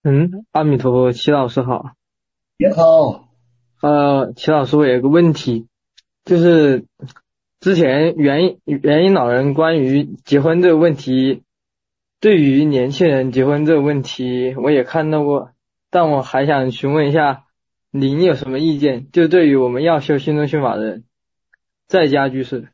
阿弥陀佛，齐老师好。 你好。 齐老师，我有个问题，就是之前元音老人关于结婚这个问题，对于年轻人结婚这个问题，我也看到过，但我还想询问一下，您有什么意见？就对于我们要修心中心法的人，在家居士。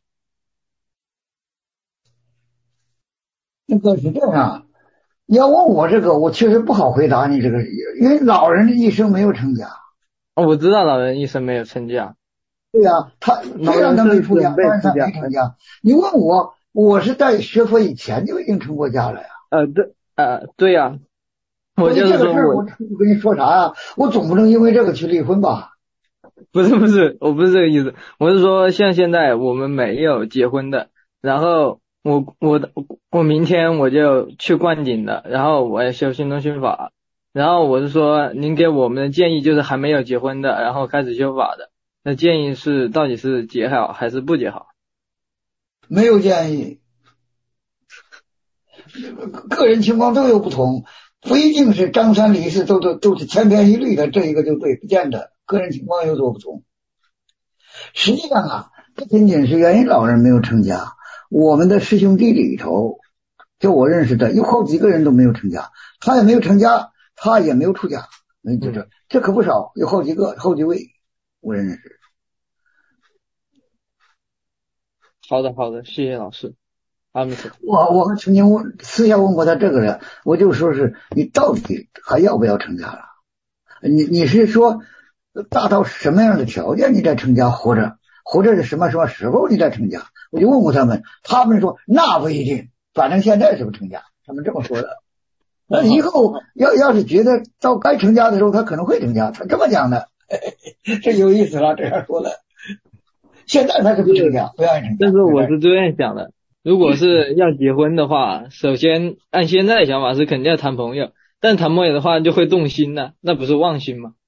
这个是这样，你要问我这个，我确实不好回答你这个，因为老人的一生没有成家。 哦，我知道老人一生没有成家， 对呀，他老虽然他没人是出家， 准备但是他出家。 没成家。你问我，我是在学佛以前就已经成过家了呀。 对呀，我所以就是说我这个事儿，我跟你说啥呀？我总不能因为这个去离婚吧？ 不是，我不是这个意思，我是说像现在我们没有结婚的，然后我明天我就去灌顶的，然后我要修心中心法，然后我是说您给我们的建议就是还没有结婚的，然后开始修法的，那建议是到底是结好还是不结好？ 没有建议，个人情况都有不同，不一定是张三李四都是千篇一律的，这一个就对，不见得，个人情况有所不同。实际上啊，不仅仅是元音老人没有成家，我们的师兄弟里头，就我认识的有好几个人都没有成家，他也没有成家，他也没有出家，这可不少，有好几个好几位，我认识。 好的，谢谢老师，阿弥陀佛。 我还曾经私下问过他这个人，我就说是你到底还要不要成家了？你是说达到什么样的条件你再成家，或者是什么时候你再成家？我就问过他们，他们说那不一定，反正现在是不成家，他们这么说的。那以好， 后要是觉得到该成家的时候，他可能会成家，他这么讲的。这有意思了，这样说的。现在他是不成家，不愿意成家， 但是就这样。 我是这样想的，如果是要结婚的话，首先按现在的想法是肯定要谈朋友，但谈朋友的话就会动心的，那不是妄心吗？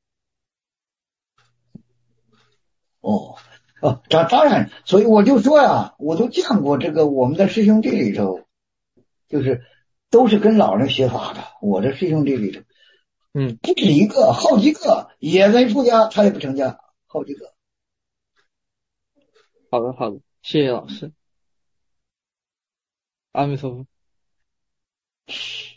哦。当然，所以我就说呀，我都见过这个我们的师兄弟里头，就是都是跟老人学法的。我的师兄弟里头嗯， 不止一个，好几个也没出家，他也不成家，好几个。 好的，谢谢老师，阿弥陀佛。